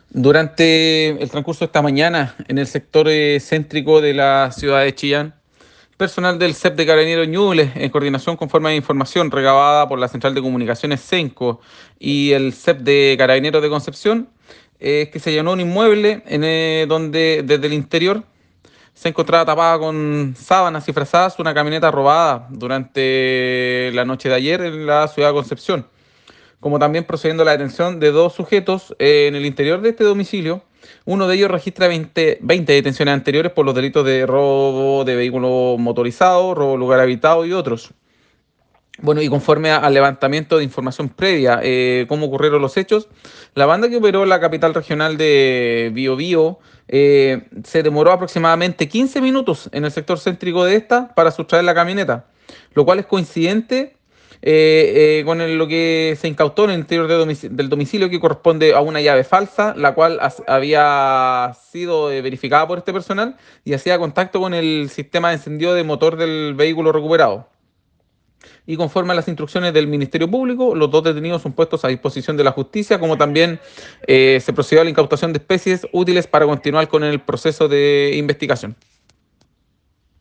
Durante el transcurso de esta mañana, en el sector céntrico de la ciudad de Chillán, personal del CEP de Carabineros Ñuble, en coordinación con forma de información recabada por la Central de Comunicaciones CENCO y el CEP de Carabineros de Concepción, que se allanó un inmueble donde desde el interior se encontraba tapada con sábanas y frazadas una camioneta robada durante la noche de ayer en la ciudad de Concepción, como también procediendo a la detención de dos sujetos en el interior de este domicilio. Uno de ellos registra 20 detenciones anteriores por los delitos de robo de vehículo motorizado, robo de lugar habitado y otros. Bueno, y conforme al levantamiento de información previa, cómo ocurrieron los hechos, la banda que operó en la capital regional de Biobío se demoró aproximadamente 15 minutos en el sector céntrico de esta para sustraer la camioneta, lo cual es coincidente con lo que se incautó en el interior del domicilio, que corresponde a una llave falsa, la cual había sido verificada por este personal y hacía contacto con el sistema de encendido de motor del vehículo recuperado. Y conforme a las instrucciones del Ministerio Público, los dos detenidos son puestos a disposición de la justicia, como también se procedió a la incautación de especies útiles para continuar con el proceso de investigación.